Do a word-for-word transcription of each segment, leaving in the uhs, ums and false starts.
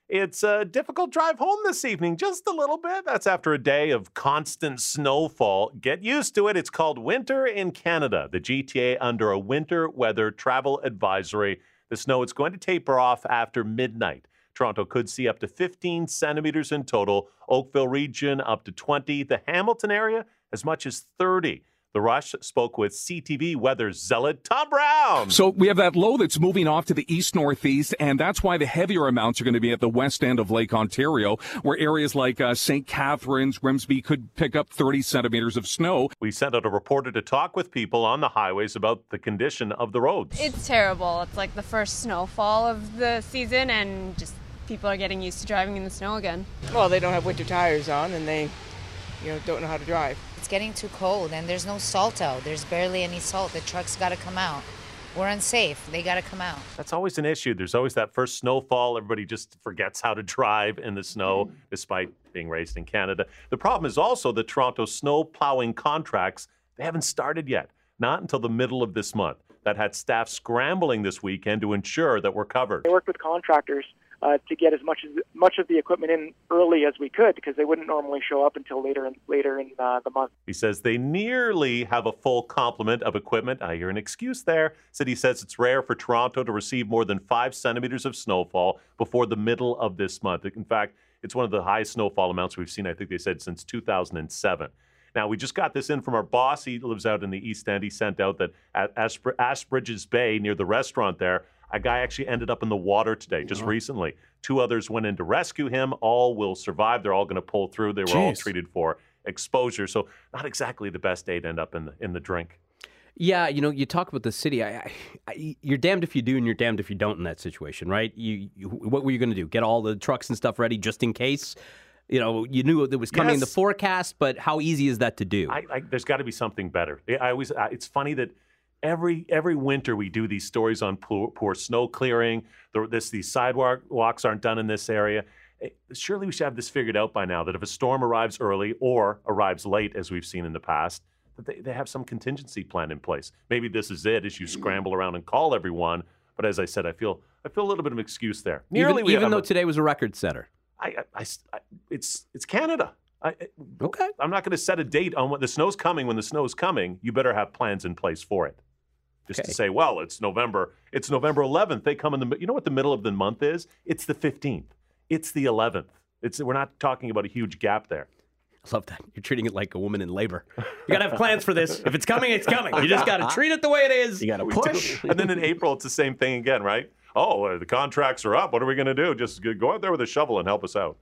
It's a difficult drive home this evening, just a little bit. That's after a day of constant snowfall. Get used to it. It's called winter in Canada. The G T A under a winter weather travel advisory. The snow is going to taper off after midnight. Toronto could see up to fifteen centimeters in total. Oakville region up to twenty. The Hamilton area as much as thirty. The Rush spoke with C T V weather zealot Tom Brown. So we have that low that's moving off to the east-northeast, and that's why the heavier amounts are going to be at the west end of Lake Ontario, where areas like uh, Saint Catharines, Grimsby could pick up thirty centimeters of snow. We sent out a reporter to talk with people on the highways about the condition of the roads. It's terrible. It's like the first snowfall of the season, and just people are getting used to driving in the snow again. Well, they don't have winter tires on, and they, you know, don't know how to drive. It's getting too cold, and there's no salt out. There's barely any salt. The trucks got to come out. We're unsafe. They got to come out. That's always an issue. There's always that first snowfall. Everybody just forgets how to drive in the snow, despite being raised in Canada. The problem is also the Toronto snow plowing contracts. They haven't started yet, not until the middle of this month. That had staff scrambling this weekend to ensure that we're covered. They worked with contractors Uh, to get as much as much of the equipment in early as we could, because they wouldn't normally show up until later in later in uh, the month. He says they nearly have a full complement of equipment. I hear an excuse there. City says it's rare for Toronto to receive more than five centimeters of snowfall before the middle of this month. In fact, it's one of the highest snowfall amounts we've seen, I think they said, since two thousand seven. Now, we just got this in from our boss. He lives out in the East End. He sent out that at Ashbr- Ashbridges Bay, near the restaurant there, a guy actually ended up in the water today, just oh. recently. Two others went in to rescue him. All will survive. They're all going to pull through. They were Jeez. all treated for exposure. So not exactly the best day to end up in the, in the drink. Yeah, you know, you talk about the city. I, I, I, you're damned if you do and you're damned if you don't in that situation, right? You, you What were you going to do? Get all the trucks and stuff ready just in case? You know, you knew it was coming yes. in the forecast, but how easy is that to do? I, I, there's got to be something better. I always. I, it's funny that Every every winter we do these stories on poor, poor snow clearing. The, this these sidewalks aren't done in this area. Surely we should have this figured out by now. That if a storm arrives early or arrives late, as we've seen in the past, that they, they have some contingency plan in place. Maybe this is it, as you scramble around and call everyone. But as I said, I feel I feel a little bit of excuse there. Nearly even even though a, today was a record setter. I, I, I, I it's it's Canada. I, okay. I'm not going to set a date on when the snow's coming. When the snow's coming, you better have plans in place for it. Just okay. to say, well, it's November. It's November eleventh. They come in the. You know what the middle of the month is? It's the fifteenth. It's the eleventh. It's we're not talking about a huge gap there. I love that. You're treating it like a woman in labor. You got to have plans for this. If it's coming, it's coming. You just got to treat it the way it is. You got to push. And then in April, it's the same thing again, right? Oh, the contracts are up. What are we going to do? Just go out there with a shovel and help us out.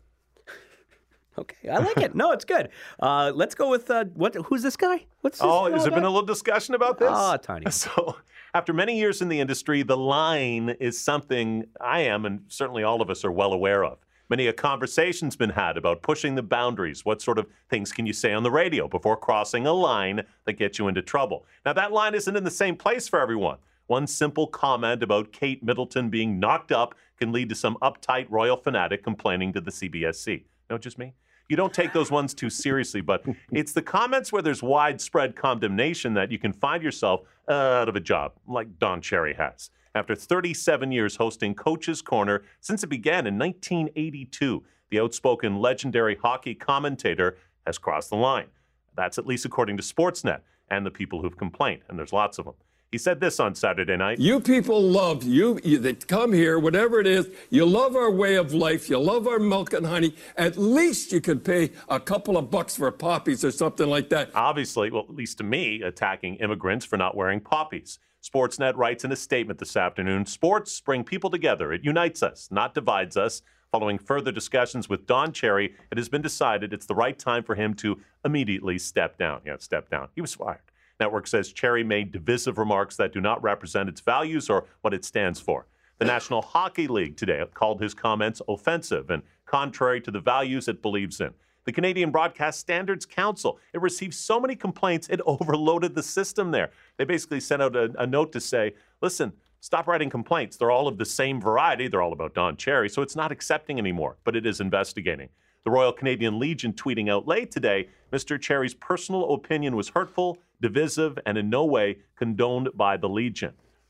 Okay, I like it. No, it's good. Uh, let's go with, uh, what? Who's this guy? What's this Oh, has there been a little discussion about this? Oh, tiny. So, after many years in the industry, the line is something I am, and certainly all of us are well aware of. Many a conversation's been had about pushing the boundaries. What sort of things can you say on the radio before crossing a line that gets you into trouble? Now, that line isn't in the same place for everyone. One simple comment about Kate Middleton being knocked up can lead to some uptight royal fanatic complaining to the C B S C. No, just me? You don't take those ones too seriously, but it's the comments where there's widespread condemnation that you can find yourself out of a job, like Don Cherry has. After thirty-seven years hosting Coach's Corner since it began in nineteen eighty-two, the outspoken legendary hockey commentator has crossed the line. That's at least according to Sportsnet and the people who've complained, and there's lots of them. He said this on Saturday night. You people love, you, you that come here, whatever it is, you love our way of life, you love our milk and honey. At least you could pay a couple of bucks for poppies or something like that. Obviously, well, at least to me, attacking immigrants for not wearing poppies. Sportsnet writes in a statement this afternoon, sports bring people together. It unites us, not divides us. Following further discussions with Don Cherry, it has been decided it's the right time for him to immediately step down. Yeah, step down. He was fired. Network says Cherry made divisive remarks that do not represent its values or what it stands for. The National Hockey League today called his comments offensive and contrary to the values it believes in. The Canadian Broadcast Standards Council, it received so many complaints, it overloaded the system there. They basically sent out a, a note to say, listen, stop writing complaints. They're all of the same variety. They're all about Don Cherry, so it's not accepting anymore, but it is investigating. The Royal Canadian Legion tweeting out late today, Mister Cherry's personal opinion was hurtful, divisive, and in no way condoned by the Legion.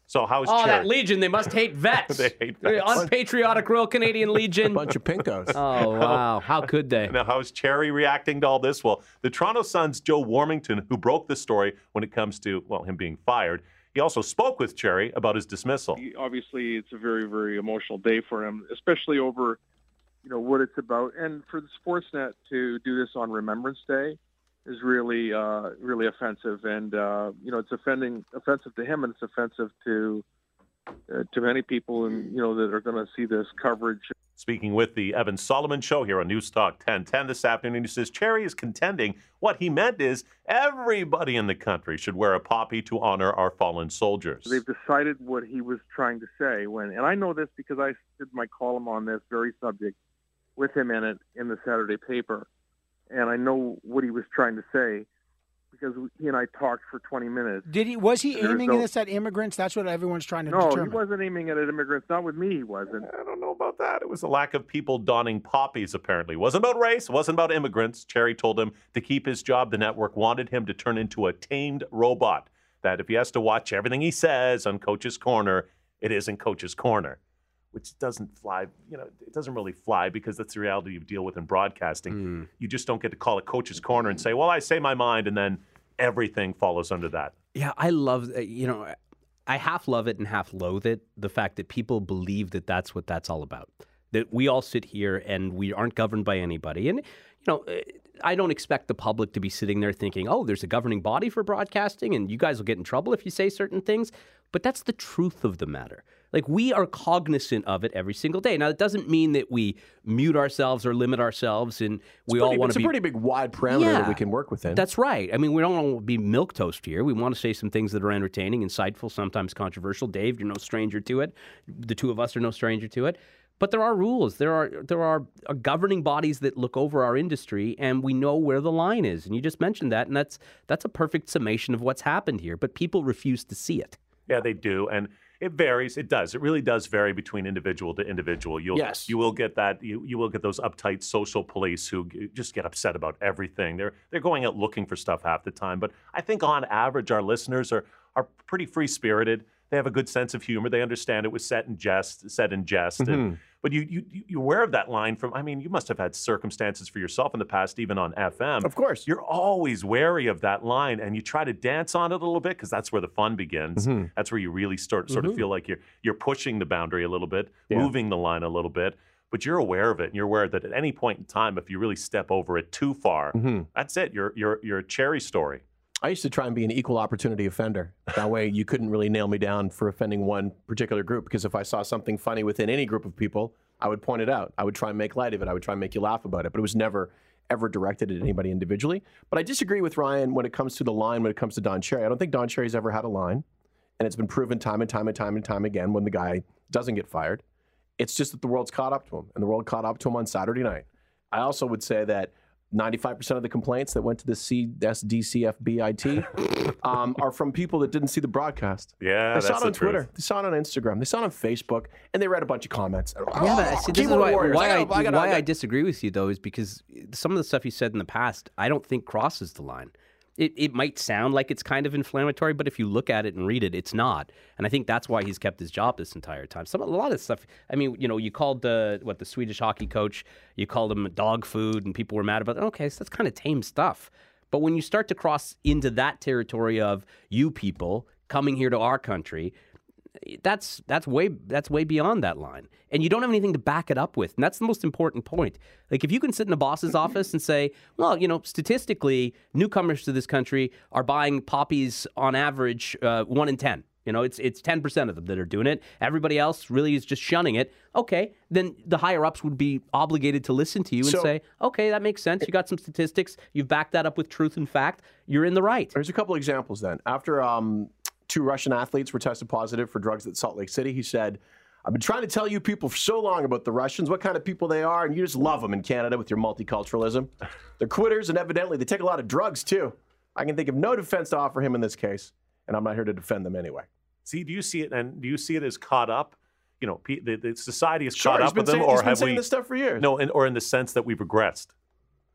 So how's Oh, Cherry? that Legion, they must hate vets. They hate vets. Unpatriotic Royal Canadian Legion. A bunch of pinkos. Oh, wow. How could they? Now, how's Cherry reacting to all this? Well, the Toronto Sun's Joe Warmington, who broke the story when it comes to, well, him being fired, he also spoke with Cherry about his dismissal. Obviously, it's a very, very emotional day for him, especially over, you know, what it's about. And for the Sportsnet to do this on Remembrance Day is really, uh, really offensive. And, uh, you know, it's offending, offensive to him, and it's offensive to uh, to many people, and you know, that are going to see this coverage. Speaking with the Evan Solomon Show here on News Talk ten ten this afternoon, he says Cherry is contending what he meant is everybody in the country should wear a poppy to honor our fallen soldiers. They've decided what he was trying to say when, and I know this because I did my column on this very subject with him in it in the Saturday paper, and I know what he was trying to say because he and I talked for twenty minutes. Did he? Was he There's aiming no, this at immigrants? That's what everyone's trying to no, determine. he wasn't aiming it at immigrants. Not with me, he wasn't. I don't know about that. It was a lack of people donning poppies, apparently. It wasn't about race. It wasn't about immigrants. Cherry told him to keep his job, the network wanted him to turn into a tamed robot, that if he has to watch everything he says on Coach's Corner, it isn't Coach's Corner, which doesn't fly. You know, it doesn't really fly because that's the reality you deal with in broadcasting. Mm. You just don't get to call it Coach's Corner and say, well, I say my mind, and then everything follows under that. Yeah, I love, uh, you know, I half love it and half loathe it, the fact that people believe that that's what that's all about. That we all sit here and we aren't governed by anybody. And, you know, I don't expect the public to be sitting there thinking, oh, there's a governing body for broadcasting and you guys will get in trouble if you say certain things. But that's the truth of the matter. Like, we are cognizant of it every single day. Now, it doesn't mean that we mute ourselves or limit ourselves and we pretty, all want to be... It's a pretty big wide parameter yeah, that we can work within. That's right. I mean, we don't want to be milquetoast here. We want to say some things that are entertaining, insightful, sometimes controversial. Dave, you're no stranger to it. The two of us are no stranger to it. But there are rules. There are there are governing bodies that look over our industry, and we know where the line is. And you just mentioned that, and that's that's a perfect summation of what's happened here. But people refuse to see it. Yeah, they do. And it varies. It does. It really does vary between individual to individual. You'll, yes. You will get that. You, you will get those uptight social police who just get upset about everything. They're they're going out looking for stuff half the time. But I think on average, our listeners are are pretty free-spirited. They have a good sense of humor. They understand it was set in jest, said in jest. Mm-hmm. And, but you, you, you're aware of that line from, I mean, you must have had circumstances for yourself in the past, even on F M. Of course. You're always wary of that line, and you try to dance on it a little bit because that's where the fun begins. Mm-hmm. That's where you really start sort mm-hmm. of feel like you're you're pushing the boundary a little bit, yeah. moving the line a little bit. But you're aware of it, and you're aware that at any point in time, if you really step over it too far, mm-hmm. that's it. You're, you're, you're a Cherry story. I used to try and be an equal opportunity offender. That way you couldn't really nail me down for offending one particular group, because if I saw something funny within any group of people, I would point it out. I would try and make light of it. I would try and make you laugh about it. But it was never, ever directed at anybody individually. But I disagree with Ryan when it comes to the line, when it comes to Don Cherry. I don't think Don Cherry's ever had a line. And it's been proven time and time and time and time again when the guy doesn't get fired. It's just that the world's caught up to him. And the world caught up to him on Saturday night. I also would say that ninety-five percent of the complaints that went to the C S D C F B I T um, are from people that didn't see the broadcast. Yeah, they that's saw it the on Twitter, truth. they saw it on Instagram, they saw it on Facebook, and they read a bunch of comments. Oh, Yeah, but see, this is keyboard why, warriors. why, I, I, gotta- I, gotta- why I, I gotta- disagree with you, though, is because some of the stuff you said in the past, I don't think crosses the line. It, it might sound like it's kind of inflammatory, but if you look at it and read it, it's not. And I think that's why he's kept his job this entire time. Some a lot of stuff. I mean, you know, you called the what the Swedish hockey coach, you called him dog food, and people were mad about it. Okay, so that's kind of tame stuff. But when you start to cross into that territory of you people coming here to our country, that's that's way that's way beyond that line, and you don't have anything to back it up with, and that's the most important point. Like, if you can sit in a boss's office and say, well, you know, statistically, newcomers to this country are buying poppies on average uh, one in ten. You know, it's it's ten percent of them that are doing it. Everybody else really is just shunning it. Okay, then the higher ups would be obligated to listen to you and So- say, okay, that makes sense. You got some statistics. You've backed that up with truth and fact. You're in the right. There's a couple examples then. After um, two Russian athletes were tested positive for drugs at Salt Lake City, he said, I've been trying to tell you people for so long about the Russians, what kind of people they are, and you just love them in Canada with your multiculturalism. They're quitters, and evidently they take a lot of drugs, too. I can think of no defense to offer him in this case, and I'm not here to defend them anyway. See, do you see it, and do you see it as caught up? You know, pe- the, the society is Sure, caught he's up been with them, saying- or he's been have saying we? this stuff for years. No, in, or in the sense that we've regressed.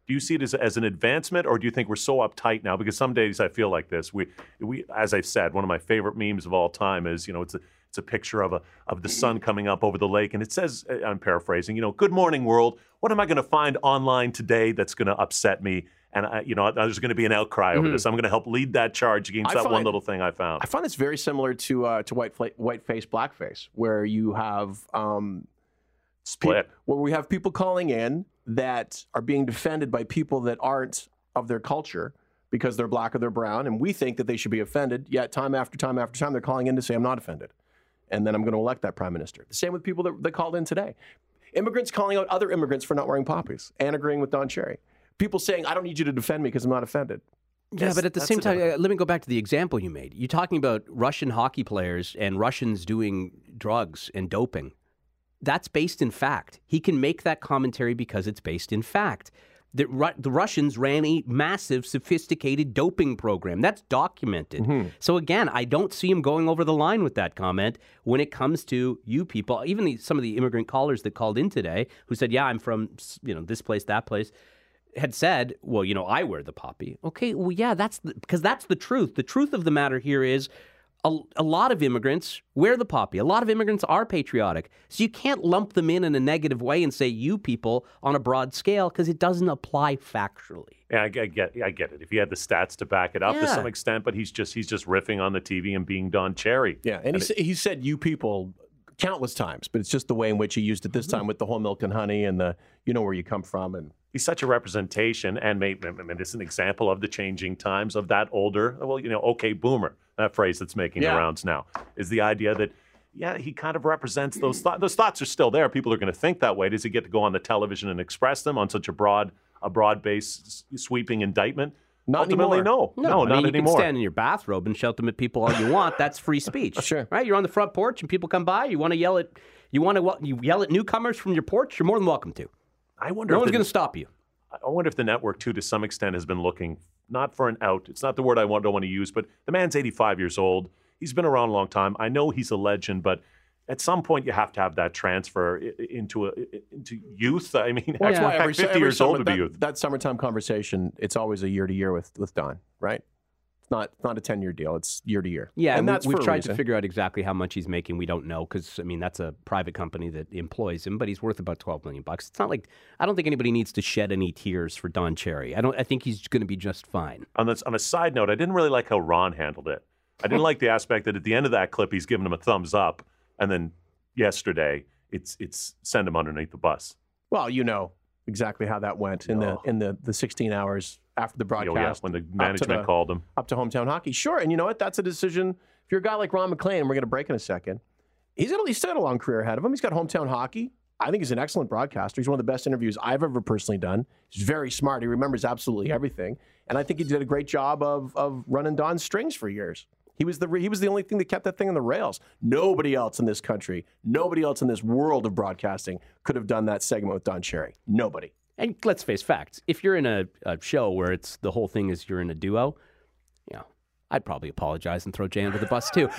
Do you see it as, as an advancement, or do you think we're so uptight now? Because some days I feel like this. We, we, as I've said, one of my favorite memes of all time is, you know, it's a, it's a picture of a of the sun coming up over the lake, and it says, I'm paraphrasing, you know, "Good morning, world. What am I going to find online today that's going to upset me?" And I, you know, there's going to be an outcry over mm-hmm. this. I'm going to help lead that charge against I that find, one little thing I found. I find this very similar to uh, to white fla- whiteface, blackface, where you have um, split, pe- where we have people calling in that are being defended by people that aren't of their culture because they're black or they're brown, and we think that they should be offended. Yet time after time after time, they're calling in to say, "I'm not offended," and then I'm going to elect that prime minister. The same with people that, that called in today. Immigrants calling out other immigrants for not wearing poppies and agreeing with Don Cherry. People saying, "I don't need you to defend me because I'm not offended." Yeah, yes, but at the same time, uh, let me go back to the example you made. You're talking about Russian hockey players and Russians doing drugs and doping. That's based in fact. He can make that commentary because it's based in fact. The, Ru- the Russians ran a massive, sophisticated doping program. That's documented. Mm-hmm. So again, I don't see him going over the line with that comment when it comes to you people. Even the, some of the immigrant callers that called in today who said, "Yeah, I'm from you know this place, that place," had said, "Well, you know, I wear the poppy." Okay, well, yeah, that's the, because that's the truth. The truth of the matter here is a, a lot of immigrants wear the poppy. A lot of immigrants are patriotic. So you can't lump them in in a negative way and say you people on a broad scale because it doesn't apply factually. Yeah, I, I get, I get it. If he had the stats to back it up yeah. to some extent, but he's just, he's just riffing on the T V and being Don Cherry. Yeah, and, and he, it, he said "you people" countless times, but it's just the way in which he used it this time with the whole milk and honey and the you know where you come from. And he's such a representation, and maybe I mean, this is an example of the changing times of that older, well, you know, okay, boomer, that phrase that's making yeah. the rounds now, is the idea that, yeah, he kind of represents those thoughts. Those thoughts are still there. People are going to think that way. Does he get to go on the television and express them on such a broad, a broad-based sweeping indictment? Not Ultimately, anymore. no. No, no I not mean, you anymore. can stand in your bathrobe and shout them at people all you want. That's free speech. Sure. Right? You're on the front porch and people come by. You want to yell at you want to you yell at newcomers from your porch. You're more than welcome to. I wonder. No if one's the, going to stop you. I wonder if the network too, to some extent, has been looking not for an out. It's not the word I want, don't want to use, but the man's eighty-five years old. He's been around a long time. I know he's a legend, but at some point you have to have that transfer into a, into youth. I mean, well, that's why every, fifty every years summer, old to that, be youth. That summertime conversation, it's always a year to year with with Don, right? It's not not a ten year deal. It's year to year. Yeah, and, and that's we, we've for a tried reason. to figure out exactly how much he's making. We don't know because I mean that's a private company that employs him, but he's worth about twelve million bucks. It's not like I don't think anybody needs to shed any tears for Don Cherry. I don't. I think he's going to be just fine. On this, on a side note, I didn't really like how Ron handled it. I didn't like the aspect that at the end of that clip he's giving him a thumbs up, and then yesterday it's it's send him underneath the bus. Well, you know exactly how that went in Oh. the in the, the sixteen hours after the broadcast. Oh, yeah, when the management the, called him. Up to Hometown Hockey. Sure, and you know what? That's a decision. If you're a guy like Ron MacLean, and we're going to break in a second, he's got, he's still got a long career ahead of him. He's got Hometown Hockey. I think he's an excellent broadcaster. He's one of the best interviews I've ever personally done. He's very smart. He remembers absolutely everything. And I think he did a great job of of running Don's strings for years. He was the he was the only thing that kept that thing on the rails. Nobody else in this country, nobody else in this world of broadcasting could have done that segment with Don Cherry. Nobody. And let's face facts. If you're in a, a show where it's the whole thing is you're in a duo, you know, I'd probably apologize and throw Jay under the bus too.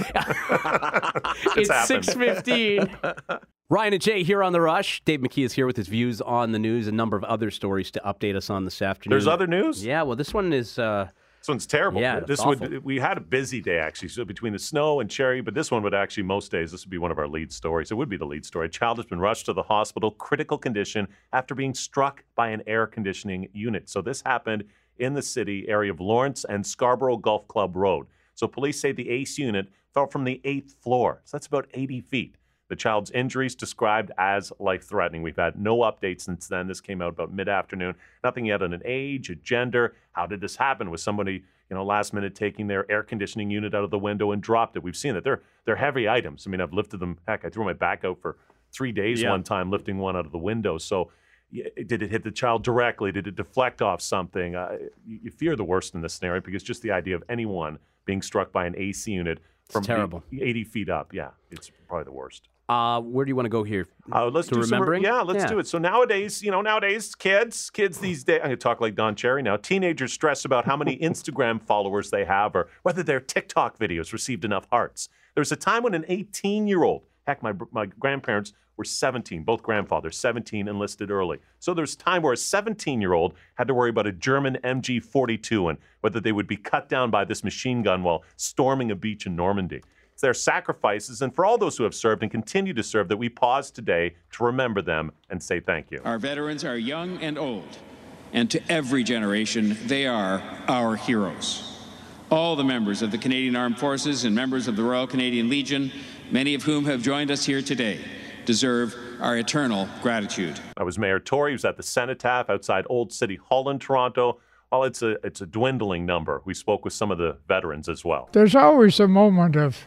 It's six fifteen. Ryan and Jay here on The Rush. Dave McKee is here with his views on the news, a number of other stories to update us on this afternoon. There's other news? Yeah, well, this one is... Uh, This one's terrible. Yeah, this awful. would we had a busy day actually. So between the snow and Cherry, but this one would actually most days this would be one of our lead stories. It would be the lead story. A child has been rushed to the hospital, critical condition after being struck by an air conditioning unit. So this happened in the city area of Lawrence and Scarborough Golf Club Road. So police say the A C unit fell from the eighth floor. So that's about eighty feet. The child's injuries described as life-threatening. We've had no updates since then. This came out about mid-afternoon. Nothing yet on an age, a gender. How did this happen? Was somebody, you know, last minute taking their air conditioning unit out of the window and dropped it? We've seen that. They're they're heavy items. I mean, I've lifted them. Heck, I threw my back out for three days Yeah. one time lifting one out of the window. So yeah, did it hit the child directly? Did it deflect off something? Uh, you, you fear the worst in this scenario because just the idea of anyone being struck by an A C unit from terrible. eighty feet up, yeah, it's probably the worst. Uh, where do you want to go here? Uh, let's to do remembering? Some, yeah, let's Yeah. do it. So nowadays, you know, nowadays, kids, kids these days, I'm going to talk like Don Cherry now. Teenagers stress about how many Instagram followers they have or whether their TikTok videos received enough hearts. There was a time when an eighteen-year-old, heck, my my grandparents were seventeen, both grandfathers, seventeen, enlisted early. So there's time where a seventeen-year-old had to worry about a German M G forty-two and whether they would be cut down by this machine gun while storming a beach in Normandy. It's their sacrifices, and for all those who have served and continue to serve, that we pause today to remember them and say thank you. Our veterans are young and old, and to every generation, they are our heroes. All the members of the Canadian Armed Forces and members of the Royal Canadian Legion, many of whom have joined us here today, deserve our eternal gratitude. I was Mayor Tory, who's at the Cenotaph outside Old City Hall in Toronto. Well, it's a, it's a dwindling number. We spoke with some of the veterans as well. There's always a moment of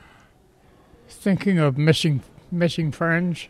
thinking of missing, missing friends.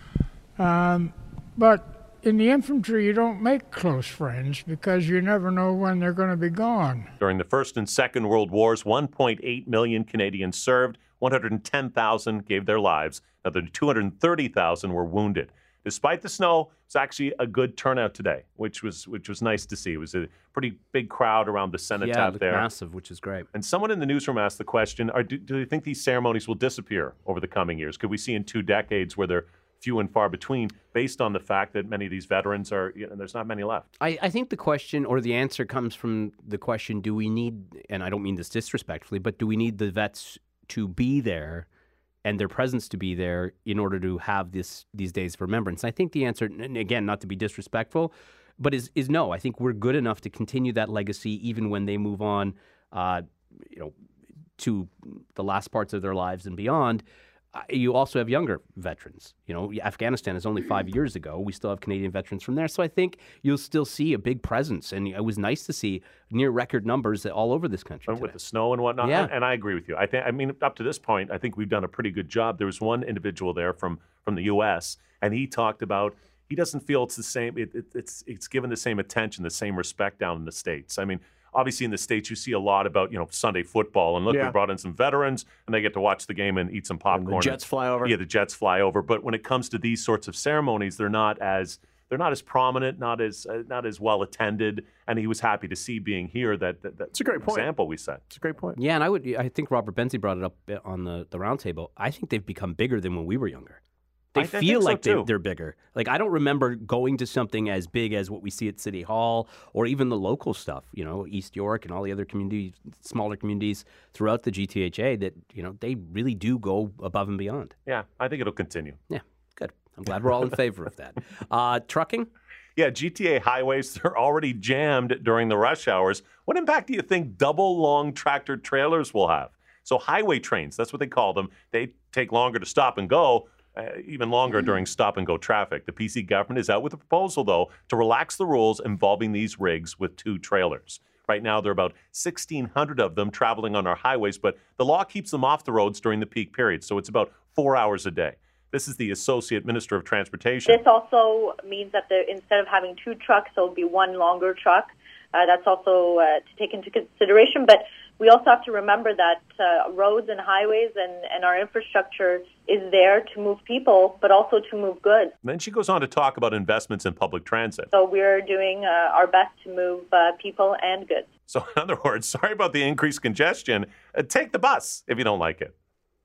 Um, but in the infantry, you don't make close friends because you never know when they're going to be gone. During the First and Second World Wars, one point eight million Canadians served, one hundred ten thousand gave their lives, another two hundred thirty thousand were wounded. Despite the snow, it's actually a good turnout today, which was which was nice to see. It was a pretty big crowd around the Cenotaph yeah, it looked there. massive, which is great. And someone in the newsroom asked the question, are, do, do you think these ceremonies will disappear over the coming years? Could we see in two decades where they're few and far between, based on the fact that many of these veterans are, you know, there's not many left? I, I think the question or the answer comes from the question, do we need, and I don't mean this disrespectfully, but do we need the vets to be there and their presence to be there in order to have this these days of remembrance? I think the answer, and again, not to be disrespectful, but is is no. I think we're good enough to continue that legacy even when they move on, uh, you know, to the last parts of their lives and beyond. You also have younger veterans. You know, Afghanistan is only five years ago. We still have Canadian veterans from there. So I think you'll still see a big presence. And it was nice to see near record numbers all over this country and today. With the snow and whatnot. Yeah. And, and I agree with you. I think, I mean, up to this point, I think we've done a pretty good job. There was one individual there from, from the U S, and he talked about he doesn't feel it's the same. It, it, it's, it's given the same attention, the same respect down in the States. I mean, obviously, in the States, you see a lot about, you know, Sunday football. And look, Yeah. we brought in some veterans, and they get to watch the game and eat some popcorn. And the Jets fly over. Yeah, the Jets fly over. But when it comes to these sorts of ceremonies, they're not as they're not as prominent, not as uh, not as well attended. And he was happy to see being here that, that that's a great point. example we set. It's a great point. Yeah, and I would. I think Robert Benzie brought it up on the, the roundtable. I think they've become bigger than when we were younger. They I- I feel think so, like they, too. they're bigger. Like, I don't remember going to something as big as what we see at City Hall or even the local stuff, you know, East York and all the other communities, smaller communities throughout the G T H A that, you know, they really do go above and beyond. Yeah, I think it'll continue. Yeah, good. I'm glad we're all in favor of that. Uh, trucking? Yeah, G T A highways, they're already jammed during the rush hours. What impact do you think double long tractor trailers will have? So highway trains, that's what they call them. They take longer to stop and go. Uh, even longer during stop-and-go traffic. The P C government is out with a proposal, though, to relax the rules involving these rigs with two trailers. Right now, there are about sixteen hundred of them traveling on our highways, but the law keeps them off the roads during the peak period, so it's about four hours a day. This is the Associate Minister of Transportation. This also means that the, instead of having two trucks, there'll be one longer truck. Uh, that's also uh, to take into consideration, but we also have to remember that uh, roads and highways and, and our infrastructure is there to move people, but also to move goods. And then she goes on to talk about investments in public transit. So we're doing uh, our best to move uh, people and goods. So in other words, sorry about the increased congestion. Uh, take the bus if you don't like it.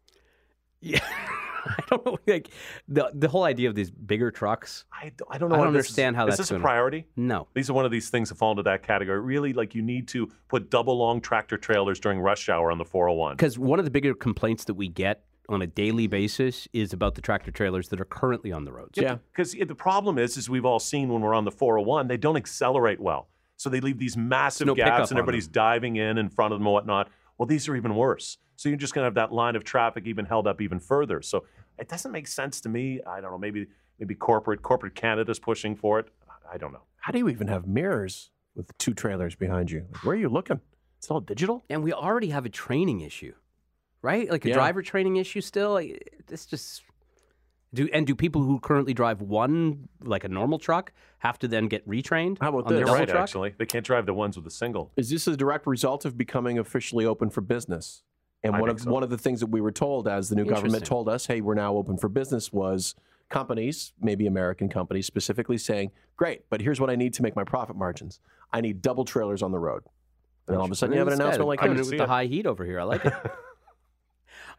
Yeah. I don't know, like the the whole idea of these bigger trucks. I don't, I don't know. I don't what this understand is, how is that's this a gonna- priority? No. These are one of these things that fall into that category. Really, like you need to put double long tractor trailers during rush hour on the four oh one. Because one of the bigger complaints that we get on a daily basis is about the tractor trailers that are currently on the roads. Yeah, because the problem is, is we've all seen when we're on the four oh one, they don't accelerate well. So they leave these massive No pickup gaps, and on everybody's diving in in front of them and whatnot. Well, these are even worse. So you're just going to have that line of traffic even held up even further. So it doesn't make sense to me. I don't know. Maybe maybe corporate corporate Canada's pushing for it. I don't know. How do you even have mirrors with two trailers behind you? Like, where are you looking? It's all digital? And we already have a training issue, right? Like a Yeah. driver training issue still. Like, this just do and do people who currently drive one, like a normal truck, have to then get retrained? How about on the You're double right, truck? actually. They can't drive the ones with the single. Is this a direct result of becoming officially open for business? And I one think of so. one of the things that we were told as the new government Interesting. told us, hey, we're now open for business, was companies, maybe American companies, specifically saying, great, but here's what I need to make my profit margins. I need double trailers on the road. And then all of a sudden you have an This guy announcement like coming this. in with the high heat over here. I like it.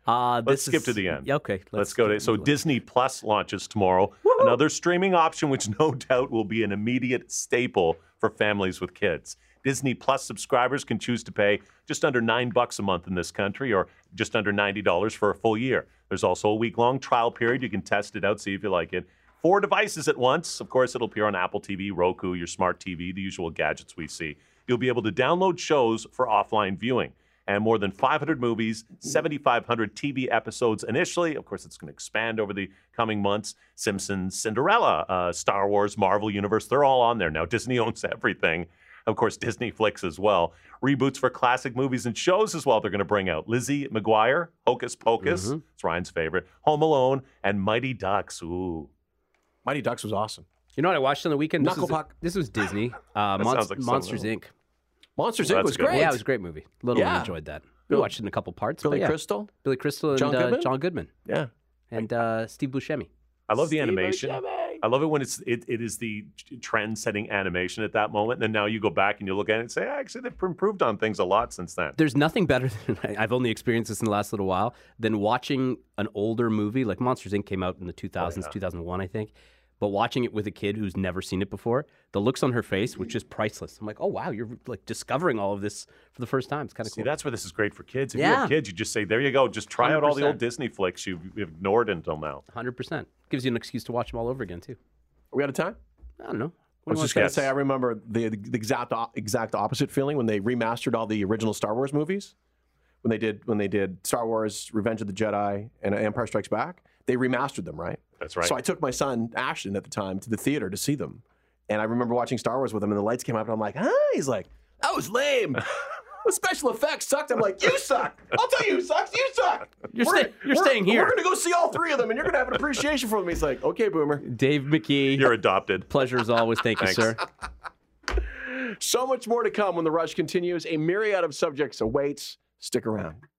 Uh, Let's this skip is, to the end. Okay. Let's, Let's go to so Disney Plus launches tomorrow. Woo-hoo! Another streaming option, which no doubt will be an immediate staple for families with kids. Disney Plus subscribers can choose to pay just under nine bucks a month in this country, or just under ninety dollars for a full year. There's also a week-long trial period. You can test it out, see if you like it. Four devices at once. Of course, it'll appear on Apple T V, Roku, your smart T V, the usual gadgets we see. You'll be able to download shows for offline viewing. And more than five hundred movies, seventy-five hundred T V episodes initially. Of course, it's going to expand over the coming months. Simpsons, Cinderella, uh, Star Wars, Marvel Universe, they're all on there now. Disney owns everything. Of course, Disney Flicks as well. Reboots for classic movies and shows as well they're going to bring out. Lizzie McGuire, Hocus Pocus, Mm-hmm. it's Ryan's favorite. Home Alone, and Mighty Ducks. Ooh. Mighty Ducks was awesome. You know what I watched on the weekend? This Knuckle was, Puck. this was Disney. Uh, That Monst- sounds like Monsters, something Incorporated. Monsters Well, Incorporated that's was good. great. Yeah, it was a great movie. Little Yeah. enjoyed that. We Bill- watched it in a couple parts. Billy but yeah. Crystal? Billy Crystal and John uh, Goodman? John Goodman. Yeah. And uh, Steve Buscemi. I love the Steve animation. Buscemi. I love it when it's it, it is the trend-setting animation at that moment. And then now you go back and you look at it and say, actually, they've improved on things a lot since then. There's nothing better than I've only experienced this in the last little while than watching an older movie like Monsters Incorporated came out in the two thousands, Oh, yeah. two thousand one, I think. But watching it with a kid who's never seen it before, the looks on her face was just priceless. I'm like, oh wow, you're like discovering all of this for the first time. It's kind of See, cool. that's where this is great for kids. If you Yeah. have kids, you just say, there you go. Just try out all the one hundred old percent. Disney flicks you've, you've ignored until now. one hundred percent. Gives you an excuse to watch them all over again, too. Are we out of time? I don't know. I What was do you just want going to to say, I remember the, the exact o- exact opposite feeling when they remastered all the original Star Wars movies. When they did when they did Star Wars, Revenge of the Jedi, and Empire Strikes Back, they remastered them, right? That's right. So I took my son Ashton at the time to the theater to see them, and I remember watching Star Wars with him, and the lights came up, and I'm like, "Huh?" He's like, "That was lame. The special effects sucked." I'm like, "You suck. I'll tell you who sucks. You suck. You're We're- sta- you're we're- staying here. We're gonna go see all three of them, and you're gonna have an appreciation for them." He's like, "Okay, Boomer." Dave McKee. You're adopted. Pleasure as always. Thank you, Thanks. sir. So much more to come when the rush continues. A myriad of subjects awaits. Stick around.